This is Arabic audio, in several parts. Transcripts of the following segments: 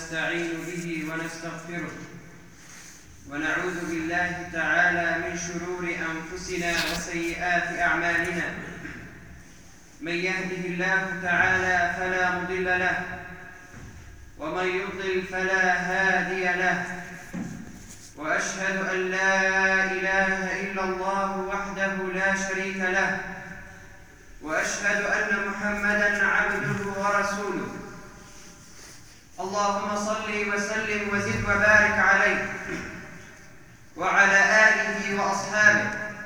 ونستعين به ونستغفره، ونعوذ بالله تعالى من شرور أنفسنا وسيئات أعمالنا. من يهده الله تعالى فلا مضل له، ومن يضلل فلا هادي له. وأشهد أن لا إله إلا الله وحده لا شريك له، وأشهد أن محمدًا عبده ورسوله. اللهم صل وسلم وزد وبارك عليه وعلى آله وأصحابه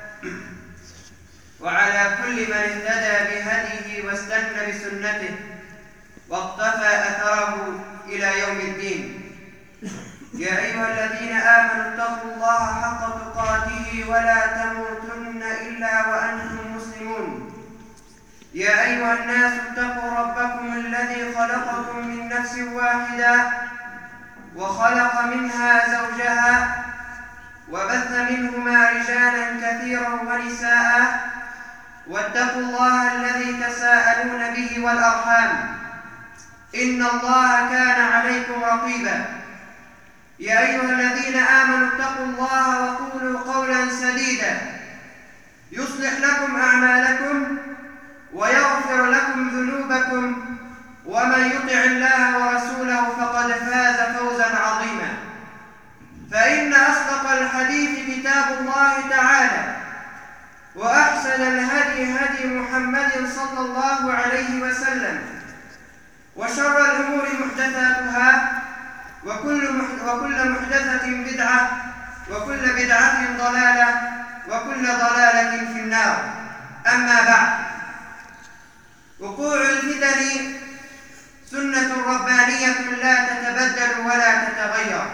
وعلى كل من اهتدى بهديه واستنى بسنته واقتفى أثره إلى يوم الدين. يا أيها الذين آمنوا اتقوا الله حق تقاته ولا تموتن إلا وأنتم مسلمون. يا أيها الناس اتقوا ربكم الذي خلقكم من نفس واحدة وخلق منها زوجها وبث منهما رجالا كثيرا ونساء، واتقوا الله الذي تساءلون به والأرحام، إن الله كان عليكم رقيبا. يا أيها الذين آمنوا اتقوا الله وقولوا قولا سديدا يصلح لكم أعمالكم ويغفر لكم ذنوبكم، ومن يطع الله ورسوله فقد فاز فوزا عظيما. فإن أصدق الحديث كتاب الله تعالى، وأحسن الهدي هدي محمد صلى الله عليه وسلم، وشر الأمور محدثاتها، وكل محدثة بدعة، وكل بدعة ضلالة، وكل ضلالة في النار. أما بعد، وقوع الفتن سنة ربانية لا تتبدل ولا تتغير،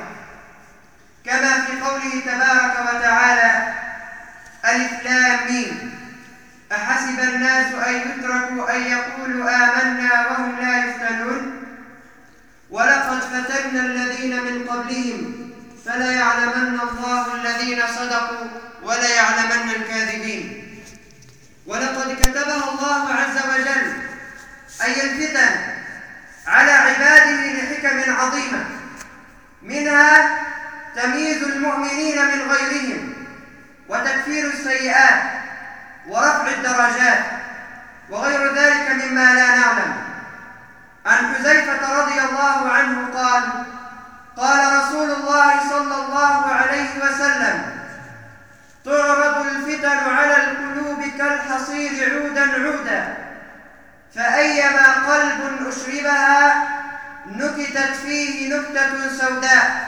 كما في قوله تبارك وتعالى: ألف لام ميم، أحسب الناس أن يتركوا أن يقولوا آمنا وهم لا يفتنون، ولقد فتنا الذين من قبلهم فليعلمن الله الذين صدقوا وليعلمن الكاذبين. ولقد كتبها الله عز وجل، أي الفتن، على عباده لحكم عظيمة، منها تمييز المؤمنين من غيرهم، وتكفير السيئات، ورفع الدرجات، وغير ذلك مما لا نعلم. عن حذيفة رضي الله عنه قال: قال رسول الله صلى الله عليه وسلم: تعرض الفتن على القلوب كالحصير عودا عودا، فأيما قلب أشربها نكتت فيه نكتة سوداء،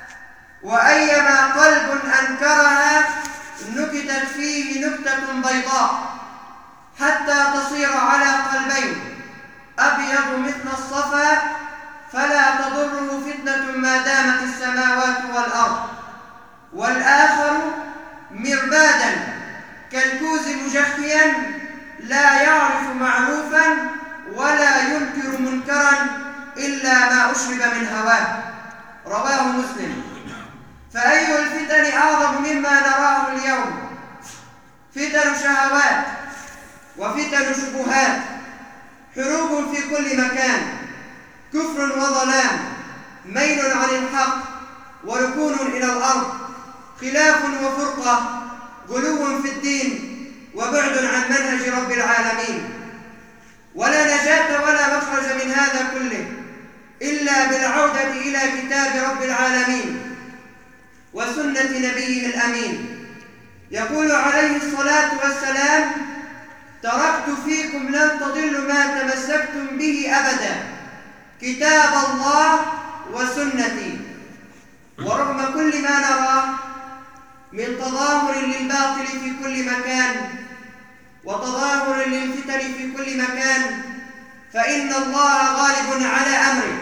وأيما قلب أنكرها نكتت فيه نكتة بيضاء، حتى تصير على قلبين: أبيض مثل الصفا فلا تضره فتنة ما دامت السماوات والأرض، والآخر مربادا كالكوز مجخيا لا يعرف معروفا ولا ينكر منكرا إلا ما أشرب من هواه. رواه مسلم. فأي الفتن أعظم مما نراه اليوم؟ فتن شهوات، وفتن شبهات، حروب في كل مكان، كفر وظلام، ميل عن الحق وركون إلى الأرض، خلاف وفرقة، غلو في الدين، وبعد عن منهج رب العالمين. ولا نجاة ولا مخرج من هذا كله إلا بالعودة إلى كتاب رب العالمين وسنة نبيه الأمين. يقول عليه الصلاة والسلام: تركت فيكم لن تضلوا ما تمسكتم به أبدا، كتاب الله وسنتي. ورغم كل ما نراه من تظاهر للباطل في كل مكان وتظاهر للفتن في كل مكان، فإن الله غالب على أمره،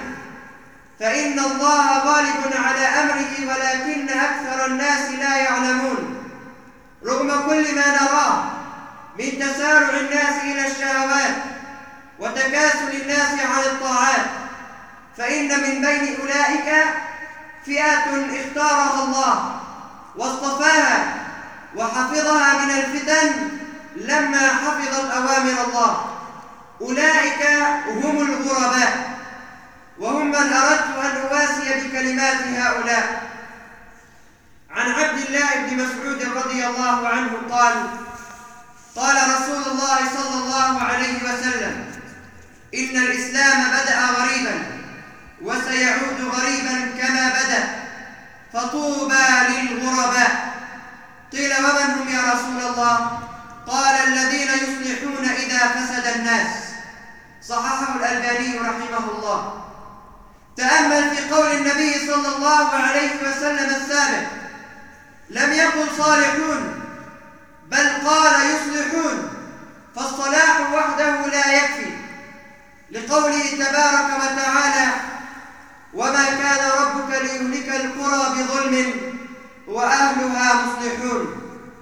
ولكن أكثر الناس لا يعلمون. رغم كل ما نراه من تسارع الناس إلى الشهوات وتكاسل الناس عن الطاعات، فإن من بين أولئك فئة اختارها الله واصطفاها وحفظها من الفتن لما حفظت أوامر الله. أولئك هم الغرباء، وهم من أردت أن أواسي بكلمات هؤلاء. عن عبد الله بن مسعود رضي الله عنه قال: قال رسول الله صلى الله عليه وسلم: إن الإسلام بدأ غريبا وسيعود غريبا كما بدأ، فطوبى للغرباء. قيل: ومن هم يا رسول الله؟ قال: الذين يصلحون إذا فسد الناس. صححه الألباني رحمه الله. تأمل في قول النبي صلى الله عليه وسلم السابق، لم يقل صالحون بل قال يصلحون، فالصلاح وحده لا يكفي، لقوله تبارك وتعالى: وما كان ربك ليهلك القرى بظلم وأهلها مصلحون.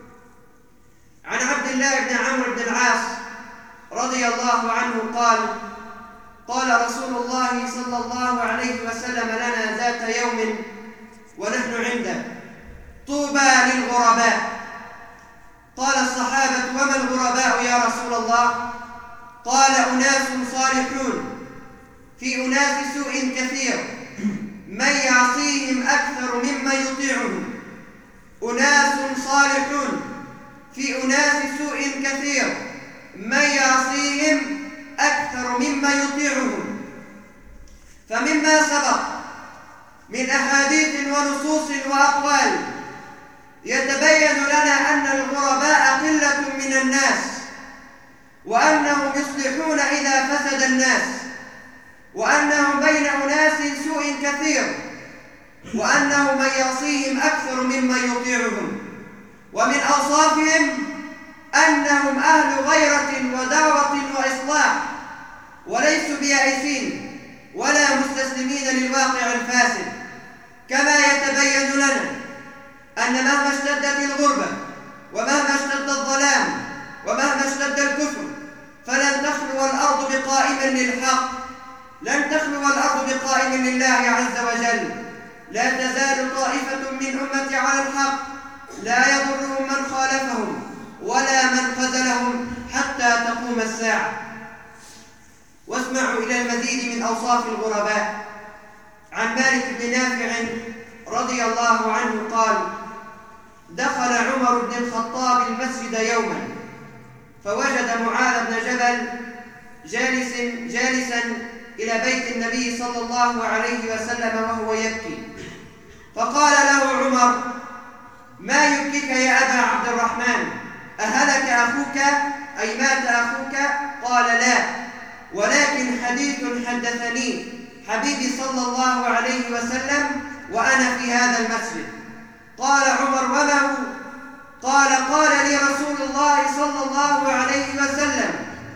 عن عبد الله بن عمرو بن العاص رضي الله عنه قال: قال رسول الله صلى الله عليه وسلم لنا ذات يوم ونحن عنده: طوبى للغرباء. قال الصحابة: وما الغرباء يا رسول الله؟ قال: أناس صالحون في أناس سوء كثير من يعصيهم أكثر مما يطيعهم. أناس صالحون في أناس سوء كثير من يعصيهم أكثر مما يطيعهم. فمما سبق من أحاديث ونصوص وأقوال يتبين لنا أن الغرباء قلة من الناس، وأنهم يصلحون إذا فسد الناس، وأنهم بين أناس سوء كثير، وأنه من يعصيهم أكثر مما يطيعهم. ومن أوصافهم أنهم أهل غيرة ودعوة وإصلاح، وليسوا بيائسين ولا مستسلمين للواقع الفاسد. كما يتبين لنا أن مهما اشتدت الغربة ومهما اشتد الظلام ومهما اشتد الكفر فلن تخلو الأرض بقائم للحق، لن تخلو الأرض بقائم لله عز وجل. لا تزال طائفة من أمتي على الحق لا يضرهم من خالفهم ولا من خذلهم حتى تقوم الساعة. واسمعوا إلى المزيد من أوصاف الغرباء. عن مالك بن نافع رضي الله عنه قال: دخل عمر بن الخطاب المسجد يوما فوجد معاذ بن جبل جالسا إلى بيت النبي صلى الله عليه وسلم وهو يبكي، فقال له عمر: ما يبكيك يا أبا عبد الرحمن؟ أهلك أخوك أي مات أخوك؟ قال: لا، ولكن حديث حدثني حبيبي صلى الله عليه وسلم وأنا في هذا المسجد. قال عمر: وما هو؟ قال لي رسول الله صلى الله عليه وسلم: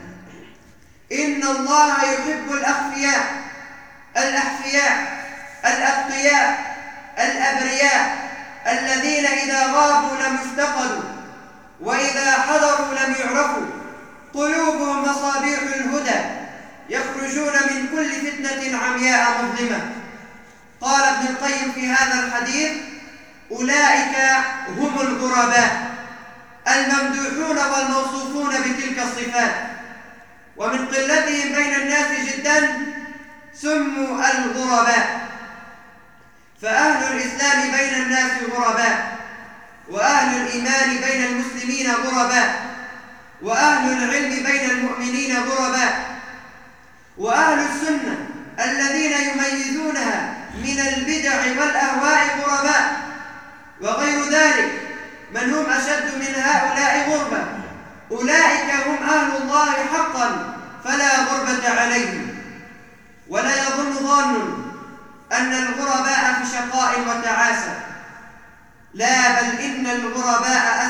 إن الله يحب الأخفياء الأحفياء الأتقياء الأبرياء الذين إذا غابوا لم يفتقدوا وإذا حضروا لم يعرفوا، قلوبهم مصابيح الهدى يخرجون من كل فتنة عمياء مظلمة. قال ابن القيم في هذا الحديث: أولئك هم الغرباء الممدوحون والموصوفون بتلك الصفات، ومن قلتهم بين الناس جدا سموا الغرباء. فأهل الإسلام بين الناس غرباء، وأهل الإيمان بين المسلمين غرباء، وأهل العلم بين المؤمنين غرباء، وأهل السنة الذين يميزونها من البدع والأهواء غرباء، وغير ذلك من هم أشد من هؤلاء غربة. أولئك هم أهل الله حقا فلا غربة عليهم. ولا يظن ظان أن الغرباء في شقاء وتعاسة، لا، بل إن الغرباء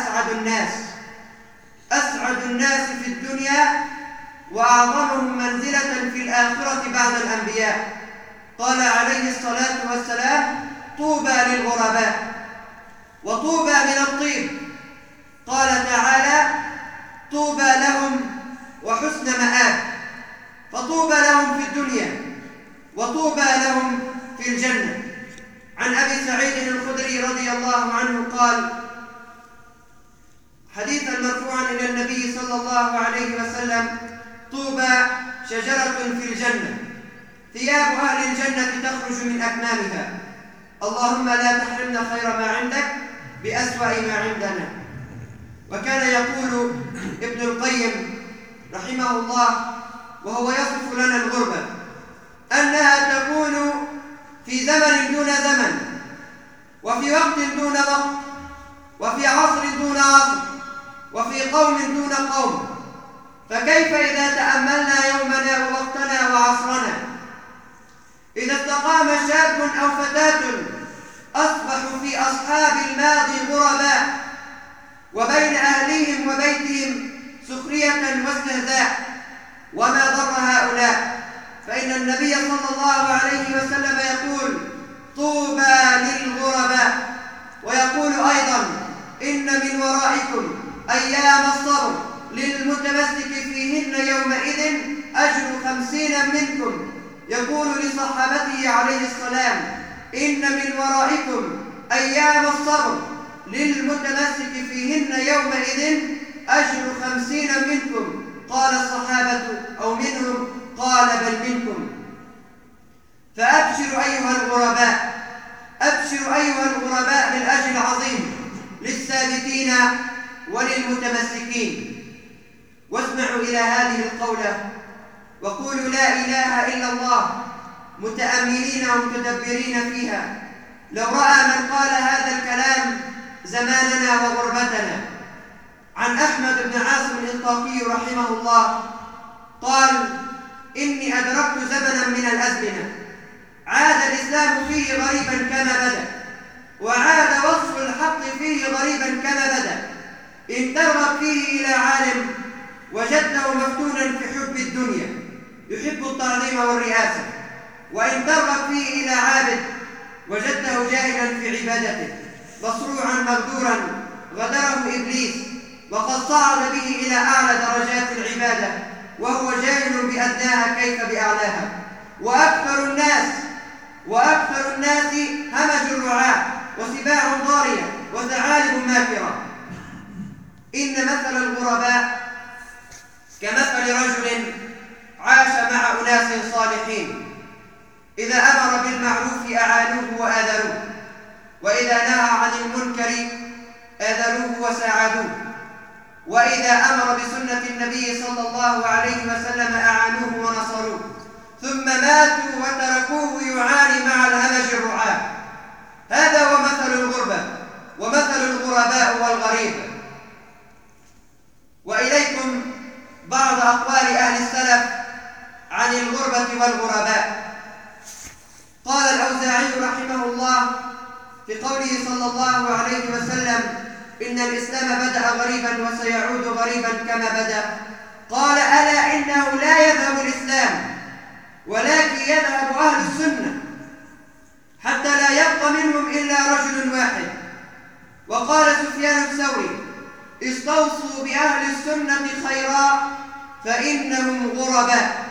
أسعد الناس في الدنيا وأعظمهم منزلة في الآخرة بعد الأنبياء. قال عليه الصلاة والسلام: طوبى للغرباء. وطوبى من الطيب. قال تعالى: طوبى لهم وحسن مآب. فطوبى لهم في الدنيا وطوبى لهم في الجنة. عن أبي سعيد الخدري رضي الله عنه قال حديثا مرفوعا إلى النبي صلى الله عليه وسلم: طوبى شجرة في الجنة، ثياب أهل الجنة تخرج من أكمامها. اللهم لا تحرمنا خير ما عندك بأسوأ ما عندنا. وكان يقول ابن القيم رحمه الله وهو يصف لنا الغربة أنها تكون في زمن دون زمن، وفي وقت دون وقت، وفي عصر دون عصر، وفي قوم دون قوم. فكيف إذا تأملنا يومنا ووقتنا وعصرنا؟ إذا استقام شاب أو فتاة أصبحوا في أصحاب الماضي غرباء، وبين أهليهم وبيتهم سخرية واستهزاء. وما ضر هؤلاء، فإن النبي صلى الله عليه وسلم يقول طوبى للغرباء، ويقول أيضا إن من ورائكم أيام الصبر للمتمسك فيهن يومئذ أجر 50 منكم. يقول لصحابته عليه السلام إن من ورائكم أيام الصبر للمتمسك فيهن يومئذ أجر 50 منكم. قال الصحابة أو منهم؟ قال بل منكم. فأبشروا أيها الغرباء، أبشروا أيها الغرباء بالأجر العظيم للثابتين وللمتمسكين. واسمعوا إلى هذه القولة وقولوا لا إله إلا الله متأملين ومتدبرين فيها. لو رأى من قال هذا الكلام زماننا وغربتنا. عن أحمد بن عاصم الإنطاقي رحمه الله قال إني أدركت زمنا من الأزمنة عاد الإسلام فيه غريبا كما بدأ، وعاد وصف الحق فيه غريبا كما بدأ. إن ترغب فيه إلى عالم وجدته مفتونا في حب الدنيا يحب التعظيم والرئاسة، وإن ترغب فيه إلى عابد وجدته جاهلا في عبادته مصروعا مغدورا غدره إبليس، وقد صعد به إلى أعلى درجات العبادة وهو جاهل بأدناها كيف بأعلاها. وأكثر الناس همج الرعاة وسباع ضارية وثعالب ماكرة. إن مثل الغرباء كمثل رجل عاش مع أناس صالحين، إذا أمر بالمعروف أعانوه وآذروه، وإذا نهى عن المنكر آذروه وساعدوه، وإذا أمر بسنة النبي صلى الله عليه وسلم أعانوه ونصروه، ثم ماتوا وتركوه يعاني مع الهمج الرعاة. هذا هو مثل الغربة ومثل الغرباء والغريب. وإليكم بعض أقوال أهل السلف عن الغربة والغرباء. قال الأوزاعي رحمه الله في قوله صلى الله عليه وسلم إن الإسلام بدأ غريبا وسيعود غريبا كما بدأ، قال ألا إنه لا يذهب الإسلام ولكن يذهب أهل السنة حتى لا يبقى منهم إلا رجل واحد. وقال سفيان الثوري استوصوا بأهل السنة خيرا فإنهم غرباء.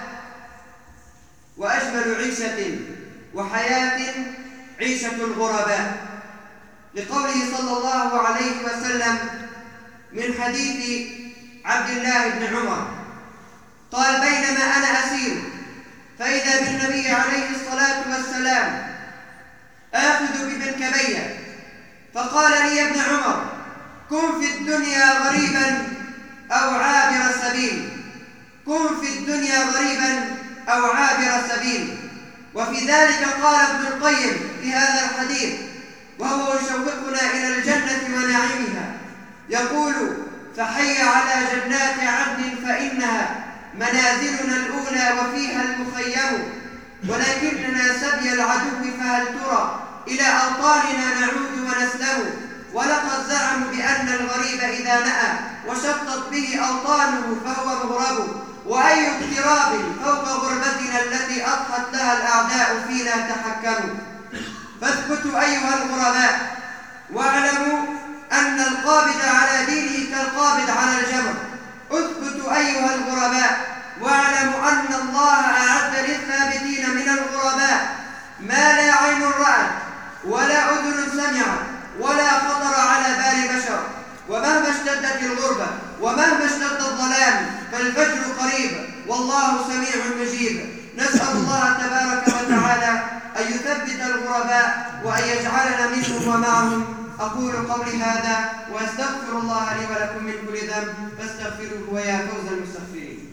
وأجمل عيشة وحياة عيشة الغرباء، لقوله صلى الله عليه وسلم من حديث عبد الله بن عمر قال بينما أنا أسير فإذا بالنبي عليه الصلاة والسلام آخذ بمنكبيه فقال لي يا ابن عمر كن في الدنيا غريبا أو عابر سبيل، كن في الدنيا غريبا أو عابر سبيل. وفي ذلك قال ابن القيم في هذا الحديث وهو يشوقنا إلى الجنة ونعيمها يقول فحي على جنات عدن فإنها منازلنا الأولى وفيها المخيم، ولكننا سبي العدو فهل ترى إلى أوطاننا نعود ونسلم. ولقد زعموا بأن الغريب إذا نأى وشطت به أوطانه فهو مغرب، وأي اضطراب فوق غربتنا التي أضحت لها الأعداء فينا تحكموا. فاثبتوا أيها الغرباء واعلموا أن القابض على دينه كالقابض على الجمر. اثبتوا أيها الغرباء واعلموا أن الله أعد للثابتين من الغرباء ما لا عين رأت ولا أذن سمعت ولا خطر على بال بشر. ومهما اشتدت الغربة ومهما اشتد الظلام فالفجر قريب والله سميع مجيب. نسأل الله تبارك وتعالى أن يثبت الغرباء وأن يجعلنا منهم ومعهم. أقول قولي هذا وأستغفر الله لي ولكم من كل ذنب فاستغفروه ويا فوز المستغفرين.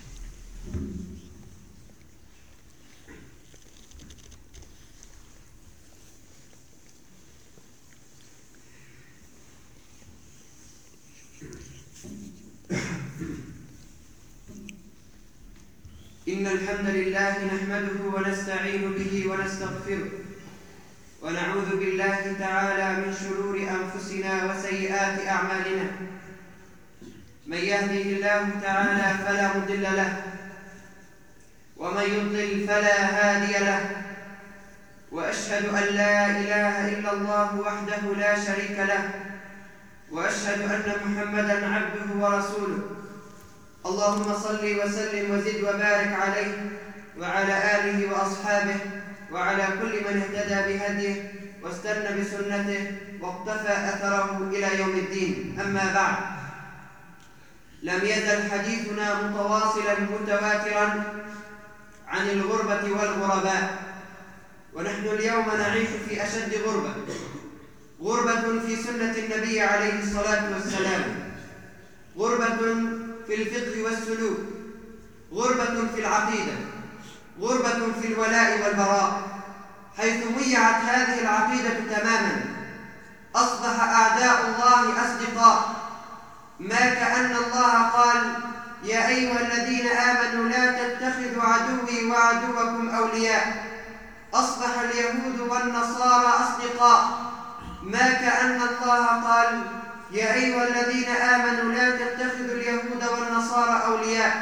إن الحمد لله نحمده ونستعين به ونستغفره ونعوذ بالله تعالى من شرور أنفسنا وسيئات أعمالنا. من يهده الله تعالى فلا مضل له ومن يضلل فلا هادي له، وأشهد أن لا إله إلا الله وحده لا شريك له، وأشهد أن محمدًا عبده ورسوله. اللهم صل وسلم وزد وبارك عليه وعلى آله وأصحابه وعلى كل من اهتدى بهديه واستنى بسنته واقتفى أثره إلى يوم الدين. أما بعد، لم يزل حديثنا متواصلا متواترا عن الغربة والغرباء، ونحن اليوم نعيش في أشد غربة في سنة النبي عليه الصلاة والسلام، غربة في الفقه والسلوك، غربة في العقيدة، غربة في الولاء والبراء، حيث ضيعت هذه العقيدة تماما. أصبح أعداء الله أصدقاء، ما كأن الله قال: يا أيها الذين آمنوا لا تتخذوا عدوي وعدوكم أولياء. أصبح اليهود والنصارى أصدقاء، ما كأن الله قال: يا أيها الذين آمنوا لا تتخذوا اليهود والنصارى أولياء.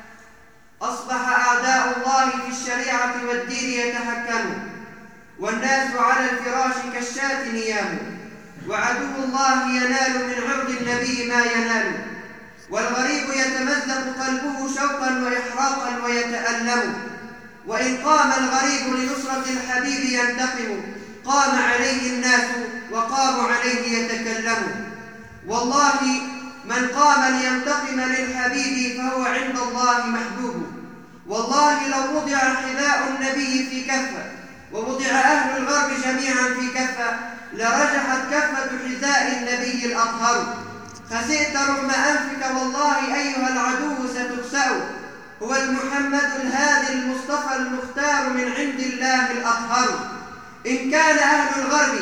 أصبح أعداء الله في الشريعة والدين يتهكمون، والناس على الفراش كالشاة نيام، وعدو الله ينال من عرض النبي ما ينال، والغريب يتمزق قلبه شوقا وإحراقا ويتألم، وإن قام الغريب لنصرة الحبيب ينتقم، قام عليه الناس وقاموا عليه يتكلمون. والله من قام لينتقم للحبيب فهو عند الله محبوب. والله لو وضع حذاء النبي في كفة ووضع أهل الغرب جميعا في كفة لرجحت كفة حذاء النبي الأطهر. خسئت رغم أنفك والله أيها العدو ستخسأ، هو المحمد الهادي المصطفى المختار من عند الله الأطهر. إن كان أهل الغرب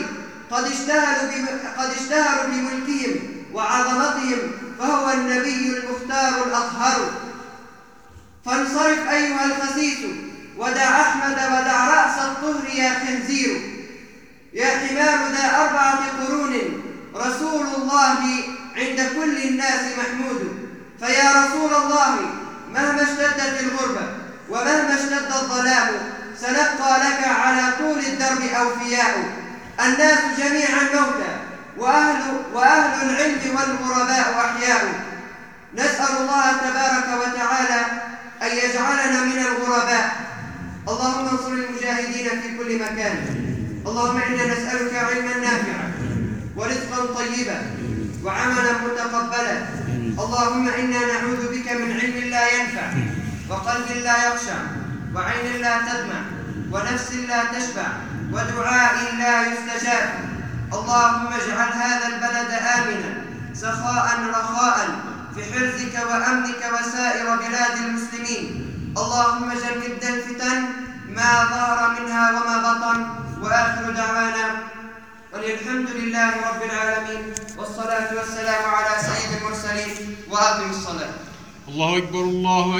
قد اشتهروا بملكهم وعظمتهم فهو النبي المختار الأطهر. فانصرف أيها الخسيس ودع أحمد ودع رأس الطهر يا خنزير. يا حمار ذا 4 قرون رسول الله عند كل الناس محمود. فيا رسول الله مهما اشتدت الغربة ومهما اشتد الظلام سنبقى لك على طول الدرب أوفياء. الناس جميعا موتى وأهل العلم والغرباء أحياء. نسأل الله تبارك وتعالى أن يجعلنا من الغرباء. اللهم انصر المجاهدين في كل مكان. اللهم إنا نسألك علما نافعا ورزقا طيبا وعملا متقبلا. اللهم إنا نعوذ بك من علم لا ينفع وقلب لا يخشع وعين لا تدمع ونفس لا تشبع ودعاء لا يستجاب. اللهم اجعل هذا البلد آمنا سخاء رخاء في حرزك وأمنك وسائر بلاد المسلمين. اللهم جنبنا الفتن ما ظهر منها وما بطن. وآخر دعوانا والحمد لله رب العالمين، والصلاة والسلام على سيد المرسلين. وأقم الصلاة. الله أكبر. الله